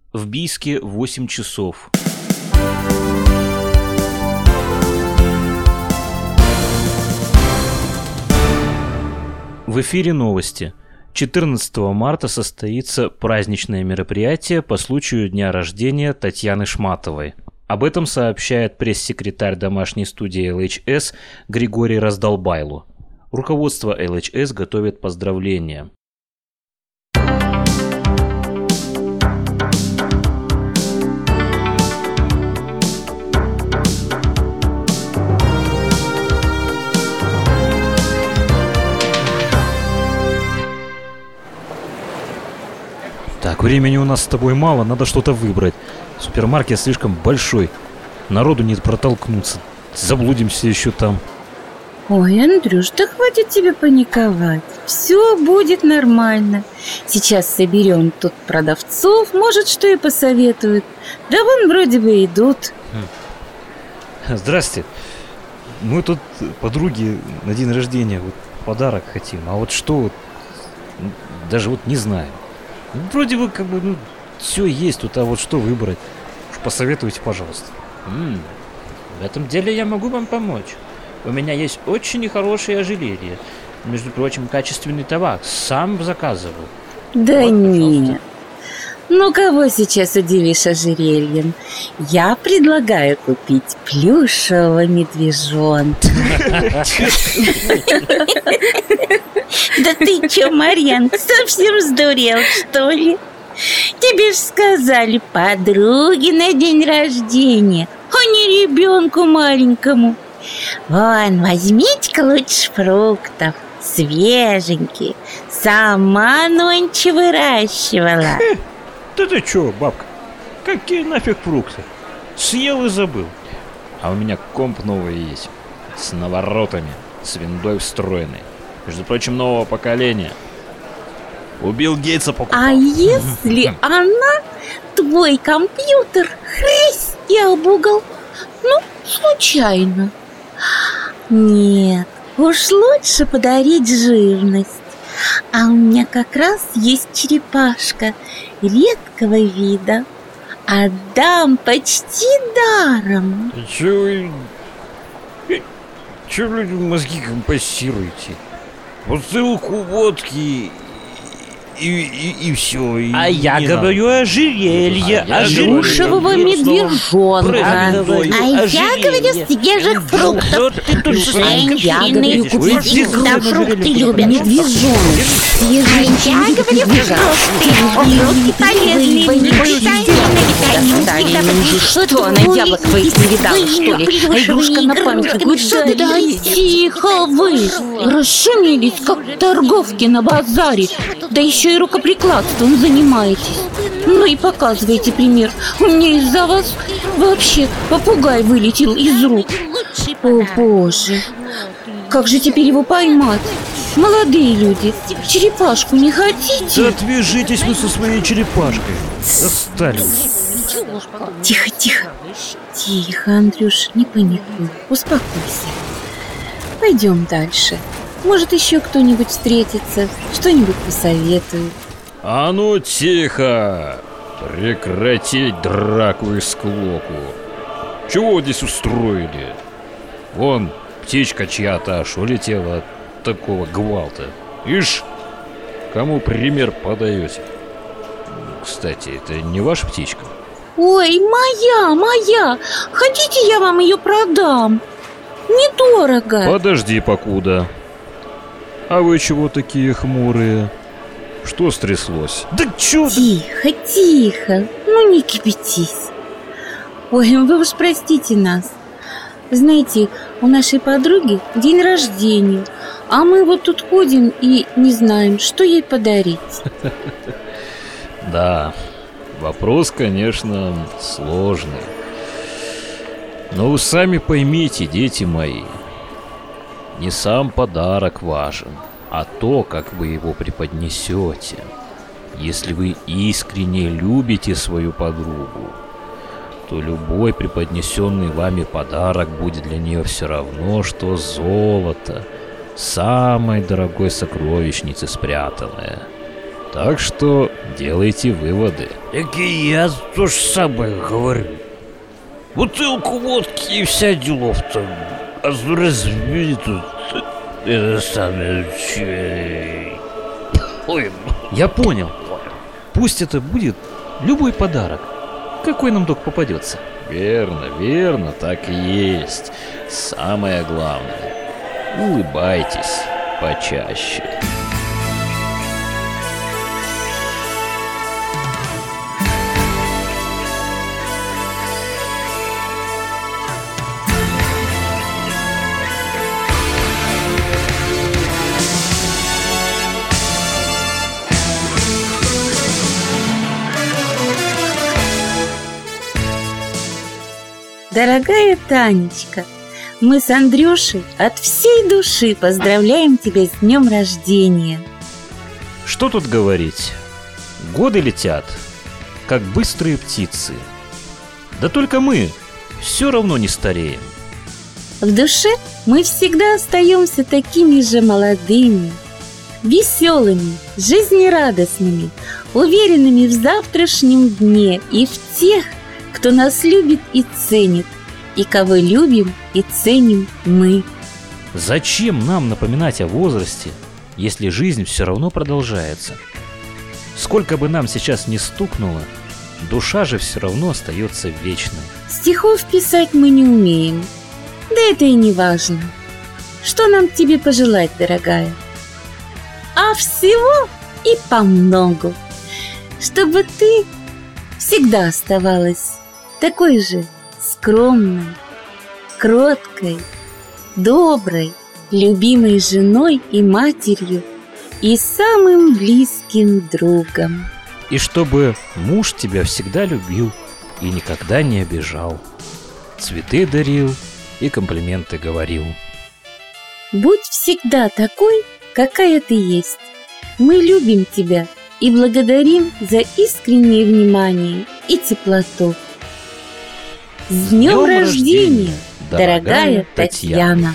В Бийске 8 часов. В эфире новости. 14 марта состоится праздничное мероприятие по случаю дня рождения Татьяны Шматовой. Об этом сообщает пресс-секретарь домашней студии ЛХС Григорий Раздолбайло. Руководство ЛХС готовит поздравления. Так, времени у нас с тобой мало, надо что-то выбрать. Супермаркет слишком большой, народу не протолкнуться. Заблудимся еще там. Ой, Андрюш, да хватит тебе паниковать. Все будет нормально. Сейчас соберем тут продавцов, может, что и посоветуют. Да вон вроде бы идут. Здрасте. Мы тут подруги на день рождения вот подарок хотим. А вот что вот, даже вот не знаю. Вроде бы как бы все есть тут, а вот что выбрать? Уж посоветуйте, пожалуйста. В этом деле я могу вам помочь. У меня есть очень хорошее ожерелье. Между прочим, качественный товар. Сам заказывал. Да вот, нет. Ну, кого сейчас удивишь ожерельем? Я предлагаю купить плюшевого медвежонка. Да ты чё, Марьян, совсем сдурел, что ли? Тебе ж сказали, подруге на день рождения, а не ребенку маленькому. Вон, возьмите-ка лучше фруктов, свеженькие. Сама нонче выращивала. Да ты чё, бабка? Какие нафиг фрукты? Съел и забыл. А у меня комп новый есть. С наворотами, с виндой встроенной. Между прочим, нового поколения. У Билл Гейтса покупал. А если она твой компьютер хрясь и об угол? Ну, случайно. Нет, уж лучше подарить живность. А у меня как раз есть черепашка редкого вида. Отдам почти даром. Чё вы людям мозги компостируете? Бутылку водки и все. А я говорю ожерелье. Плюшевого медвежонка. А я говорю свежих фруктов. Я говорю купить, да фрукты любят. Медвежонок. Я говорю фрукты полезные. Что она яблок твоих не видала, что ли? Игрушка на память. Да тихо вы. Расшумелись, как торговки на базаре. Да еще и рукоприкладством занимаетесь. Ну и показывайте пример. У меня из-за вас вообще попугай вылетел из рук. О боже, как же теперь его поймать? Молодые люди, черепашку не хотите? Да отвяжитесь вы со своей черепашкой. Достали. Тихо, тихо. Тихо, Андрюш, не паникуй. Успокойся. Пойдем дальше. Может, еще кто-нибудь встретится, что-нибудь посоветует. А ну тихо! Прекратить драку и склоку. Чего здесь устроили? Вон птичка чья-то аж улетела от такого гвалта. Ишь, кому пример подаете? Кстати, это не ваша птичка? Ой, моя. Хотите, я вам ее продам? Недорого. Подожди покуда. А вы чего такие хмурые? Что стряслось? Да чё? Тихо. Ну не кипятись. Ой, вы уж простите нас. Знаете, у нашей подруги день рождения, а мы вот тут ходим и не знаем, что ей подарить. Да, вопрос, конечно, сложный. Но вы сами поймите, дети мои, не сам подарок важен, а то, как вы его преподнесете. Если вы искренне любите свою подругу, то любой преподнесенный вами подарок будет для нее все равно, что золото, самой дорогой сокровищнице спрятанное. Так что делайте выводы. Так и я то же самое говорю. Бутылку водки и вся делов-то. А разбери тут это самое... Ой. Я понял. Пусть это будет любой подарок. Какой нам только попадется. Верно, верно, так и есть. Самое главное, улыбайтесь почаще. Дорогая Танечка, мы с Андрюшей от всей души поздравляем тебя с днем рождения. Что тут говорить? Годы летят, как быстрые птицы. Да только мы все равно не стареем. В душе мы всегда остаемся такими же молодыми, веселыми, жизнерадостными, уверенными в завтрашнем дне и в тех, кто нас любит и ценит, и кого любим и ценим мы. Зачем нам напоминать о возрасте, если жизнь все равно продолжается? Сколько бы нам сейчас ни стукнуло, душа же все равно остается вечной. Стихов писать мы не умеем, да это и не важно. Что нам тебе пожелать, дорогая? А всего и помногу, чтобы ты всегда оставалась такой же скромной, кроткой, доброй, любимой женой и матерью и самым близким другом. И чтобы муж тебя всегда любил и никогда не обижал, цветы дарил и комплименты говорил. Будь всегда такой, какая ты есть. Мы любим тебя и благодарим за искреннее внимание и теплоту. С днем рождения, дорогая Татьяна!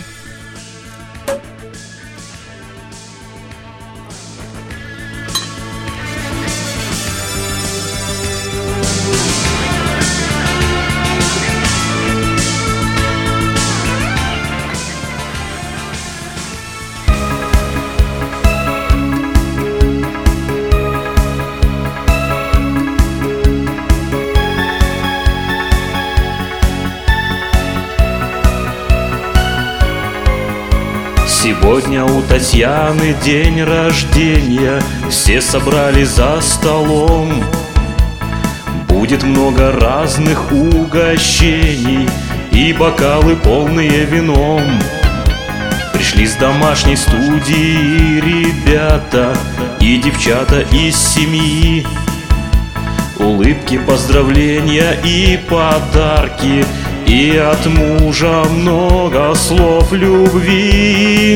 Сегодня у Татьяны день рождения, все собрались за столом. Будет много разных угощений и бокалы, полные вином. Пришли с домашней студии ребята и девчата из семьи. Улыбки, поздравления и подарки, и от мужа много слов любви.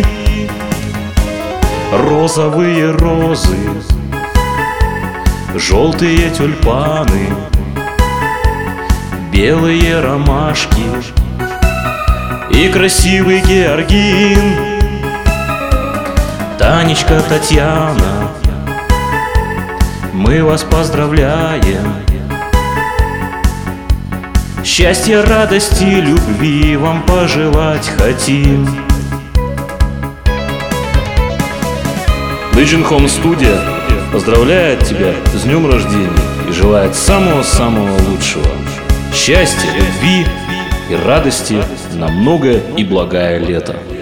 Розовые розы, желтые тюльпаны, белые ромашки и красивый георгин. Танечка, Татьяна, мы вас поздравляем. Счастья, радости, любви вам пожелать хотим. Legion Home Studio поздравляет тебя с днем рождения и желает самого-самого лучшего. Счастья, любви и радости на многое и благое лето.